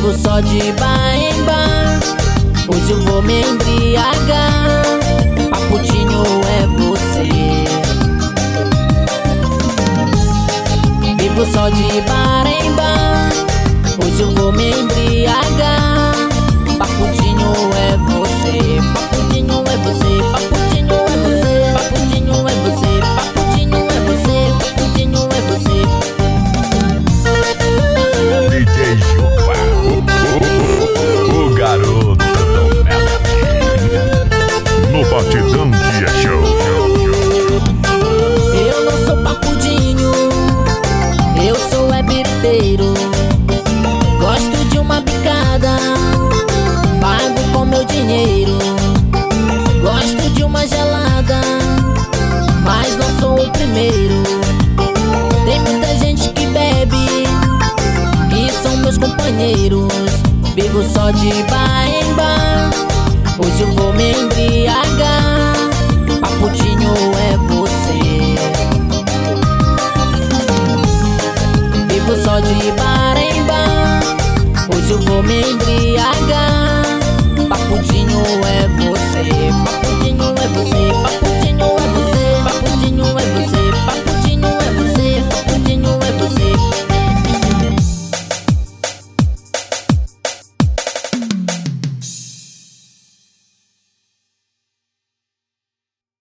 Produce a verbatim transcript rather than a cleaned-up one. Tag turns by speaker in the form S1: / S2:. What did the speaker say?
S1: Vivo só de bar em bar, hoje eu vou me embriagar. Paputinho é você. Vivo só de bar em bar, hoje eu vou me embriagar. Paputinho é você. Paputinho é você. Paputinho é você. Paputinho é você. Paputinho é você. Paputinho é você.
S2: D J Juba, o, o, o garoto do Melody. No Batidão que é show.
S1: Eu não sou papudinho, eu sou é biriteiro. Gosto de uma bicada, pago com meu dinheiro. Gosto de uma gelada, mas não sou o primeiro. Tem muita gente que bebe e são meus companheiros. Vivo só de bar em bar, hoje eu vou me embriagar. Paputinho é você. Vivo só de bar em bar, hoje eu vou me embriagar. Paputinho é você. Paputinho é você. Paputinho é você. Paputinho é você.